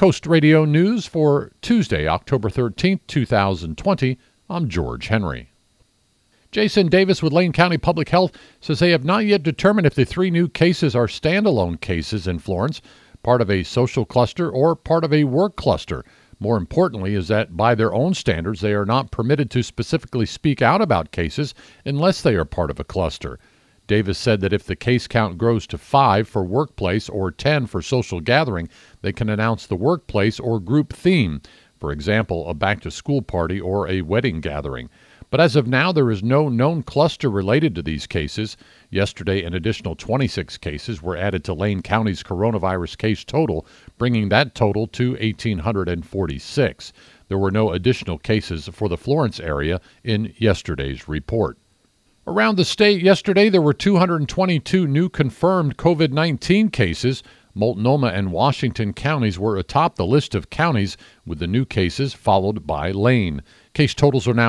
Coast Radio News for Tuesday, October 13th, 2020. I'm George Henry. Jason Davis with Lane County Public Health says they have not yet determined if the 3 new cases are standalone cases in Florence, part of a social cluster, or part of a work cluster. More importantly is that by their own standards, they are not permitted to specifically speak out about cases unless they are part of a cluster. Davis said that if the case count grows to 5 for workplace or 10 for social gathering, they can announce the workplace or group theme, for example, a back-to-school party or a wedding gathering. But as of now, there is no known cluster related to these cases. Yesterday, an additional 26 cases were added to Lane County's coronavirus case total, bringing that total to 1,846. There were no additional cases for the Florence area in yesterday's report. Around the state yesterday, there were 222 new confirmed COVID-19 cases. Multnomah and Washington counties were atop the list of counties with the new cases, followed by Lane. Case totals are now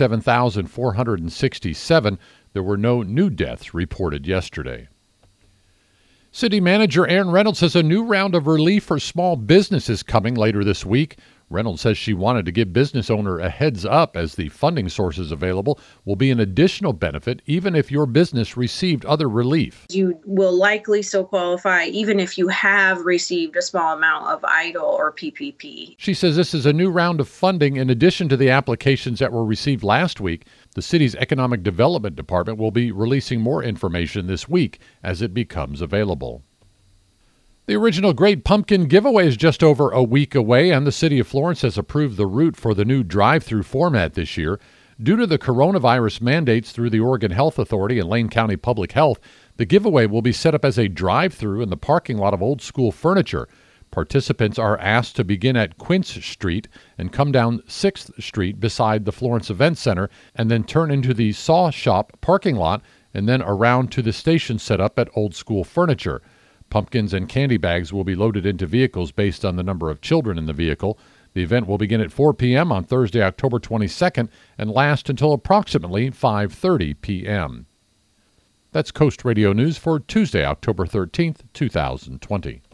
37,467. There were no new deaths reported yesterday. City Manager Erin Reynolds says a new round of relief for small business is coming later this week. Reynolds says she wanted to give business owner a heads up as the funding sources available will be an additional benefit even if your business received other relief. You will likely still qualify even if you have received a small amount of EIDL or PPP. She says this is a new round of funding in addition to the applications that were received last week. The city's Economic Development Department will be releasing more information this week as it becomes available. The original Great Pumpkin giveaway is just over a week away, and the City of Florence has approved the route for the new drive-through format this year. Due to the coronavirus mandates through the Oregon Health Authority and Lane County Public Health, the giveaway will be set up as a drive-through in the parking lot of Old School Furniture. Participants are asked to begin at Quince Street and come down 6th Street beside the Florence Event Center and then turn into the Saw Shop parking lot and then around to the station set up at Old School Furniture. Pumpkins and candy bags will be loaded into vehicles based on the number of children in the vehicle. The event will begin at 4 p.m. on Thursday, October 22nd, and last until approximately 5:30 p.m. That's Coast Radio News for Tuesday, October 13th, 2020.